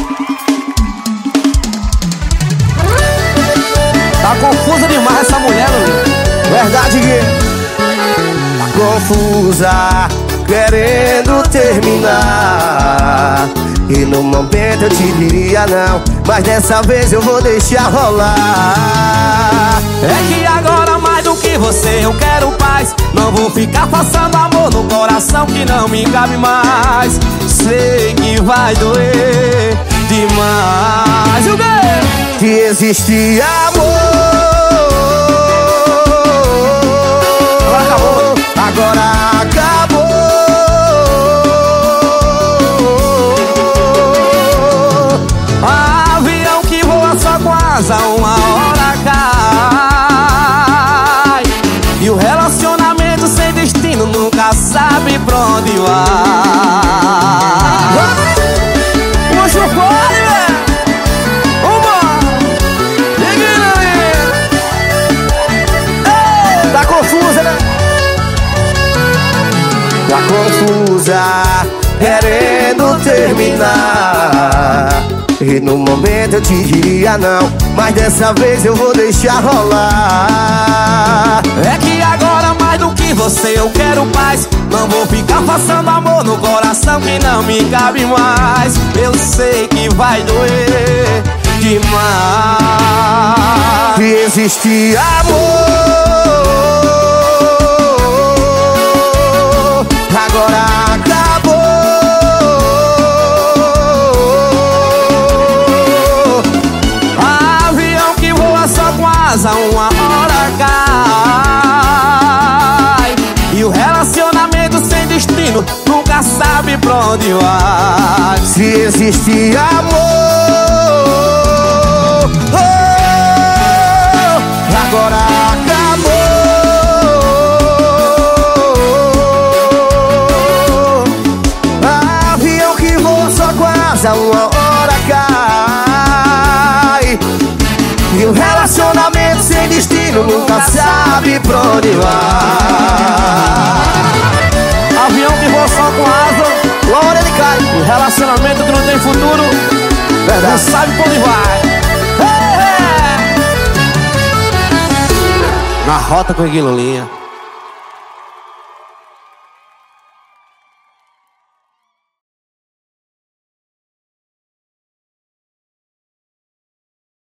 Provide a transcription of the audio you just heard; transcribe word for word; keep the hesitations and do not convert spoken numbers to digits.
Tá confusa demais essa mulher, Lulinha. Verdade que tá confusa, querendo terminar. E no momento eu te diria não, mas dessa vez eu vou deixar rolar. É que agora mais do que você eu quero paz. Não vou ficar passando amor no coração que não me cabe mais. Sei que vai doer demais. E o quê? Que existe amor. Agora acabou. Avião que voa só com asa, uma hora cai. E o relacionamento sem destino nunca sabe pra onde vai. Puxa o fone, velho. Vambora. Tá confusa, né? Tá confusa, querendo terminar. E no momento eu te diria não, mas dessa vez eu vou deixar rolar. É que agora mais do que você eu quero paz. Não vou ficar passando amor no coração que não me cabe mais. Eu sei que vai doer demais. Que existe amor. Agora acabou. Avião que voa só com asa, uma hora cai. E o relacionamento sem destino nunca sabe pra onde vai. Se existe amor, oh, agora acabou. Avião que voa só com asa, uma hora cai. E o relacionamento sem destino nunca sabe pra onde vai. Avião que voa só com asa, Uma hora ele cai. o relacionamento que não tem futuro, Verdade. não sabe pra onde vai. Hey, hey. Na rota com a Guilulinha.